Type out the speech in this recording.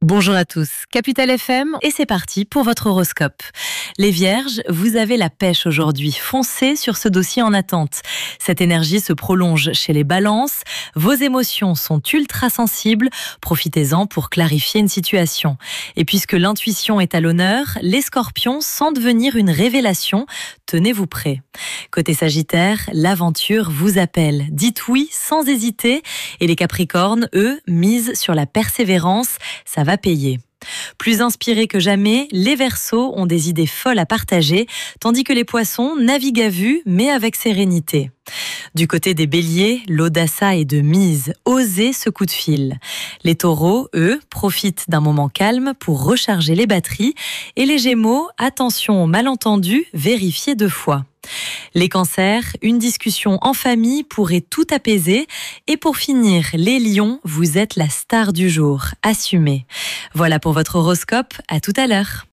Bonjour à tous, Capital FM et c'est parti pour votre horoscope. Les Vierges, vous avez la pêche aujourd'hui, foncez sur ce dossier en attente. Cette énergie se prolonge chez les Balances, vos émotions sont ultra sensibles, profitez-en pour clarifier une situation. Et puisque l'intuition est à l'honneur, les Scorpions sentent venir une révélation, tenez-vous prêts. Côté Sagittaire, l'aventure vous appelle, dites oui sans hésiter et les Capricornes, eux, misent sur la persévérance, ça va payer. Plus inspirés que jamais, les Verseaux ont des idées folles à partager, tandis que les Poissons naviguent à vue, mais avec sérénité. Du côté des Béliers, l'audace est de mise, osez ce coup de fil. Les Taureaux, eux, profitent d'un moment calme pour recharger les batteries, et les Gémeaux, attention aux malentendus, vérifiez 2 fois. Les Cancers, une discussion en famille pourrait tout apaiser. Et pour finir, les Lions, vous êtes la star du jour. Assumez. Voilà pour votre horoscope, à tout à l'heure.